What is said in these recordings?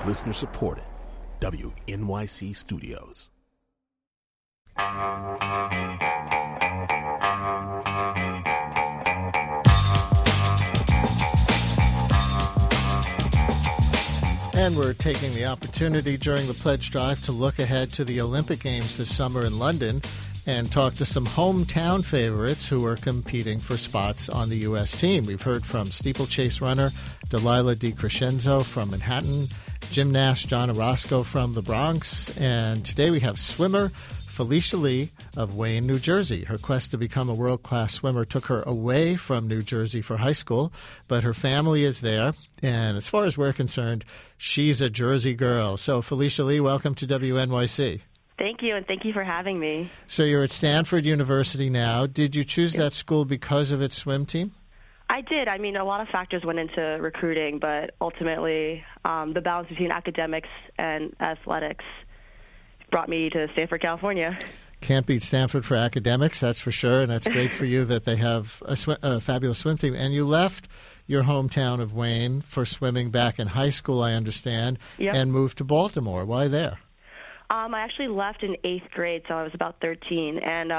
Listener supported. WNYC Studios. And we're taking the opportunity during the pledge drive to look ahead to the Olympic Games this summer in London and talk to some hometown favorites who are competing for spots on the U.S. team. We've heard from steeplechase runner Delilah DiCrescenzo from Manhattan, gymnast John Orozco from the Bronx, and today we have swimmer Felicia Lee of Wayne, New Jersey. Her quest to become a world-class swimmer took her away from New Jersey for high school, but her family is there, and as far as we're concerned, she's a Jersey girl. So, Felicia Lee, welcome to WNYC. Thank you, and thank you for having me. So you're at Stanford University now. Did you choose that school because of its swim team? I did. I mean, a lot of factors went into recruiting, but ultimately the balance between academics and athletics brought me to Stanford, California. Can't beat Stanford for academics, that's for sure, and that's great for you that they have a fabulous swim team. And you left your hometown of Wayne for swimming back in high school, I understand, and moved to Baltimore. Why there? I actually left in 8th grade, so I was about 13, and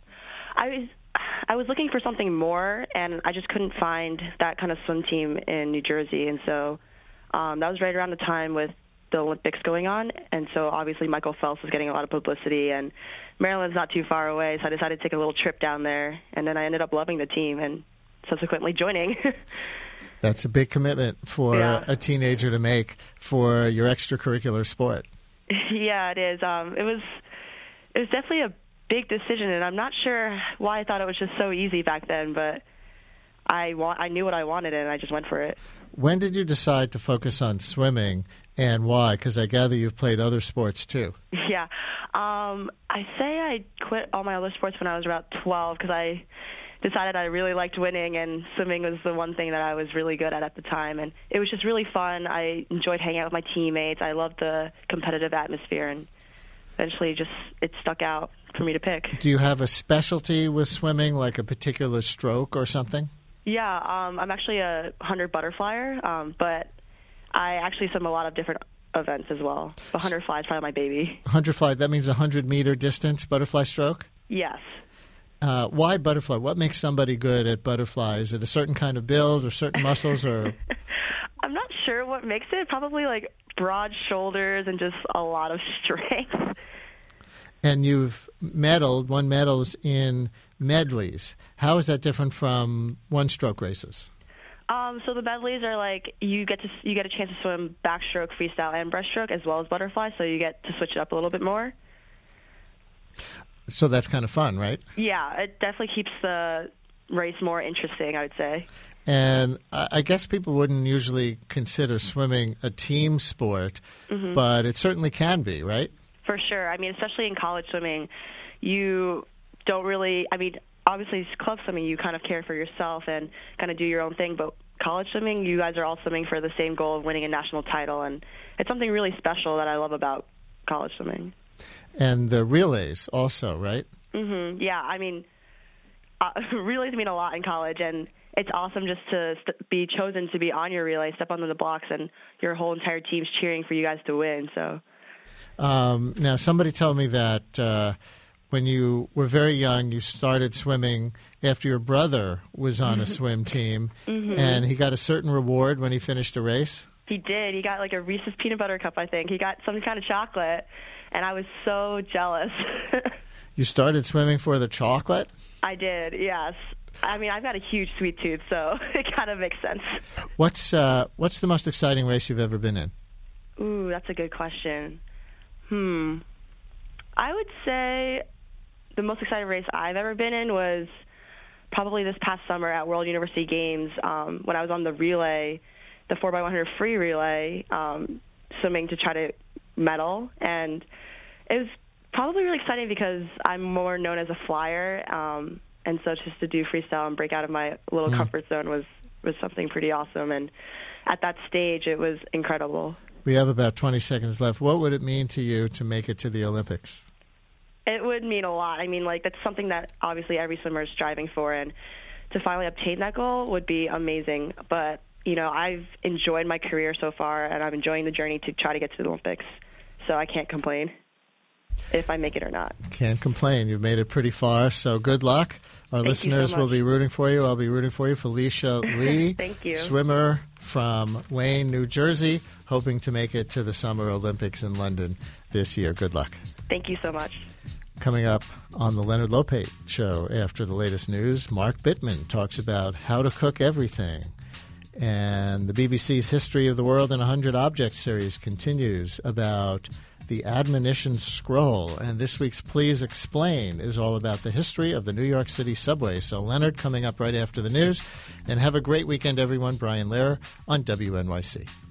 I was looking for something more, and I just couldn't find that kind of swim team in New Jersey, and so that was right around the time with the Olympics going on, and so obviously Michael Phelps was getting a lot of publicity, and Maryland's not too far away, so I decided to take a little trip down there, and then I ended up loving the team and subsequently joining. That's a big commitment for a teenager to make for your extracurricular sport. Yeah, it is. It was definitely a big decision, and I'm not sure why I thought it was just so easy back then, but I knew what I wanted, and I just went for it. When did you decide to focus on swimming, and why? Because I gather you've played other sports, too. Yeah. I say I quit all my other sports when I was about 12 because I decided I really liked winning, and swimming was the one thing that I was really good at the time. And it was just really fun. I enjoyed hanging out with my teammates. I loved the competitive atmosphere, and eventually it stuck out for me to pick. Do you have a specialty with swimming, like a particular stroke or something? Yeah, I'm actually a 100 butterflyer, but I actually swim a lot of different events as well. The 100 fly is probably my baby. 100 fly, that means 100-meter distance butterfly stroke? Yes. Why butterfly? What makes somebody good at butterfly? Is it a certain kind of build or certain muscles? Or I'm not sure what makes it. Probably like broad shoulders and just a lot of strength. And you've won medals in medleys. How is that different from one-stroke races? So the medleys are like you get a chance to swim backstroke, freestyle, and breaststroke as well as butterfly. So you get to switch it up a little bit more. So that's kind of fun, right? Yeah, it definitely keeps the race more interesting, I would say. And I guess people wouldn't usually consider swimming a team sport, but it certainly can be, right? For sure. I mean, especially in college swimming, you don't really, I mean, obviously club swimming, you kind of care for yourself and kind of do your own thing, but college swimming, you guys are all swimming for the same goal of winning a national title, and it's something really special that I love about college swimming. And the relays also, right? Yeah, I mean, relays mean a lot in college, and it's awesome just to be chosen to be on your relay, step onto the blocks, and your whole entire team's cheering for you guys to win. So, now, somebody told me that when you were very young, you started swimming after your brother was on a swim team, and he got a certain reward when he finished a race. He did. He got like a Reese's Peanut Butter Cup, I think. He got some kind of chocolate, and I was so jealous. You started swimming for the chocolate? I did, yes. I mean, I've got a huge sweet tooth, so it kind of makes sense. What's the most exciting race you've ever been in? Ooh, that's a good question. I would say the most exciting race I've ever been in was probably this past summer at World University Games when I was on the relay, the 4x100 free relay, swimming to try to medal. And it was probably really exciting because I'm more known as a flyer, and so just to do freestyle and break out of my little comfort zone was something pretty awesome. And at that stage, it was incredible. We have about 20 seconds left. What would it mean to you to make it to the Olympics? It would mean a lot. I mean, like, that's something that obviously every swimmer is striving for, and to finally obtain that goal would be amazing. But I've enjoyed my career so far, and I'm enjoying the journey to try to get to the Olympics. So I can't complain if I make it or not. Can't complain. You've made it pretty far, so good luck. Our listeners will be rooting for you. I'll be rooting for you. Felicia Lee, Thank you. Swimmer from Wayne, New Jersey, hoping to make it to the Summer Olympics in London this year. Good luck. Thank you so much. Coming up on the Leonard Lopate Show after the latest news, Mark Bittman talks about how to cook everything. And the BBC's History of the World in 100 Objects series continues about the admonition scroll. And this week's Please Explain is all about the history of the New York City subway. So Leonard coming up right after the news. And have a great weekend, everyone. Brian Lehrer on WNYC.